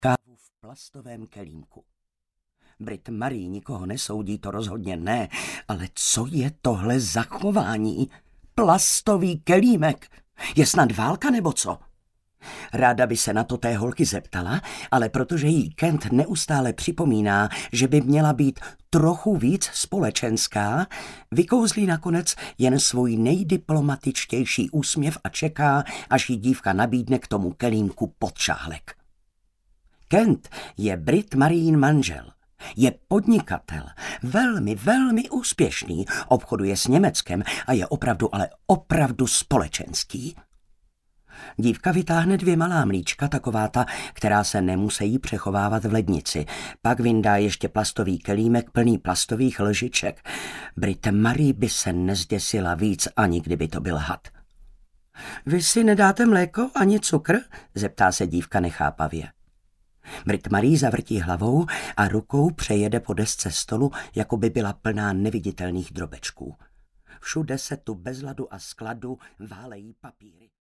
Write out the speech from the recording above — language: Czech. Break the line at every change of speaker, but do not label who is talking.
kávu v plastovém kelímku. Brit Marie nikoho nesoudí, to rozhodně ne, ale co je tohle za chování? Plastový kelímek. Je snad válka nebo co? Ráda by se na to té holky zeptala, ale protože jí Kent neustále připomíná, že by měla být trochu víc společenská, vykouzlí nakonec jen svůj nejdiplomatičtější úsměv a čeká, až jí dívka nabídne k tomu kelímku podšáhlek. Kent je Brit Marien manžel. Je podnikatel, velmi, velmi úspěšný, obchoduje s Německem a je opravdu, ale opravdu společenský. Dívka vytáhne 2 malá mlíčka, taková ta, která se nemusí přechovávat v lednici. Pak vyndá ještě plastový kelímek plný plastových lžiček. Brit Marie by se nezděsila víc, ani kdyby to byl had. Vy si nedáte mléko ani cukr? Zeptá se dívka nechápavě. Brit Marie zavrtí hlavou a rukou přejede po desce stolu, jako by byla plná neviditelných drobečků. Všude se tu bez ladu a skladu válejí papíry.